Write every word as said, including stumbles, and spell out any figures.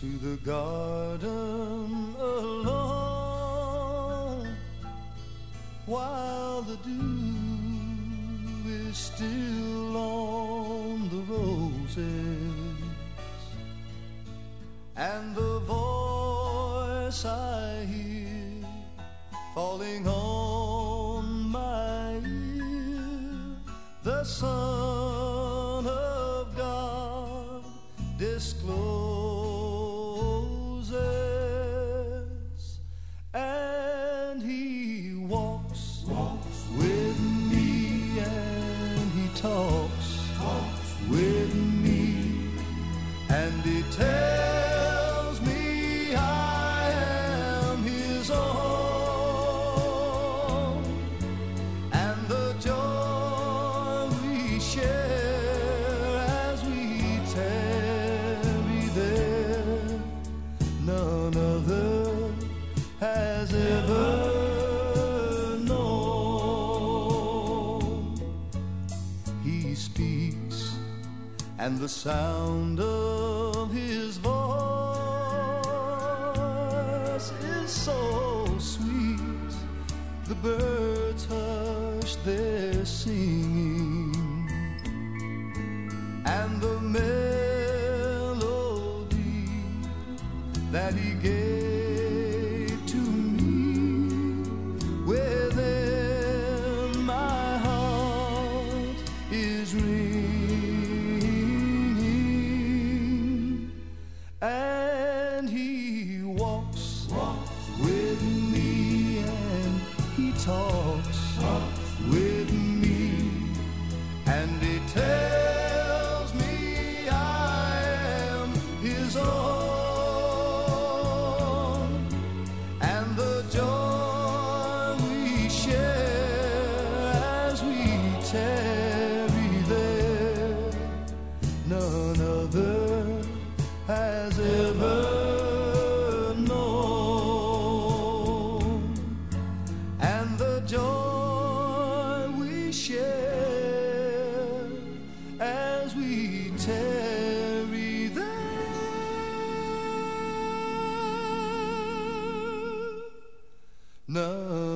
to the garden alone while the dew is still on the roses, and the voice I hear falling on my ear, the Son of God discloses, and he walks, walks with me, and he talks, talks with me, and he tells me I am his own, and the joy we share as we tarry there, none other has ever known. He speaks, and the sound of his voice is so sweet, the birds hush their singing, and the melody that he gave to me within my heart is ringing, and he walks, walks with me, and he talks, talks with me, and he tells me I am his own, and the joy we share as we tarry there, none other has ever known, and the joy we share as we tarry there, none